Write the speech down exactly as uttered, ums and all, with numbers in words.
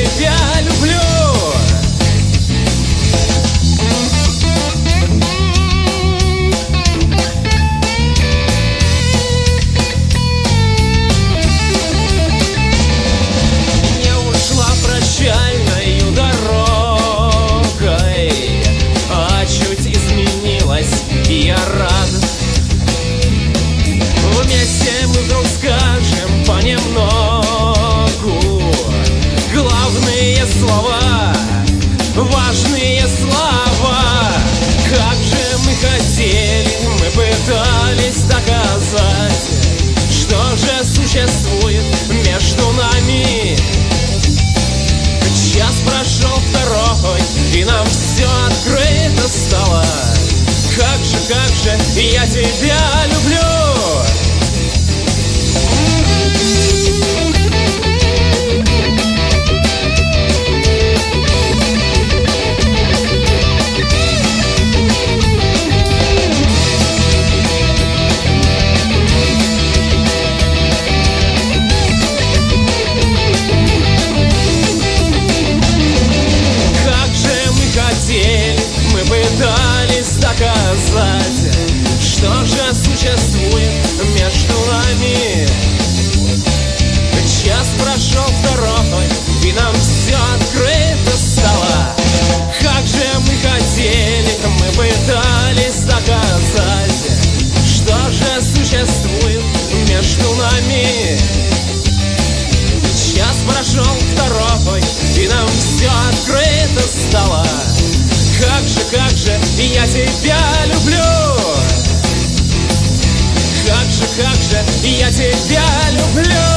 тебя люблю. Прощальною дорогой, а чуть изменилась, и я рад. Вместе мы вдруг скажем понемногу главные слова, важные слова. Как же мы хотели, мы пытались доказать, что же существует между нами. Час прошел второй, и нам все открыто стало. Как же, как же я тебя люблю. Мы пытались доказать, что же существует между нами. Час прошел второй, и нам все открыто стало. Как же мы хотели, мы пытались доказать, что же существует между нами. Час прошел второй, и нам все открыто стало. Как же, как же я тебя люблю. Как же, как же я тебя люблю.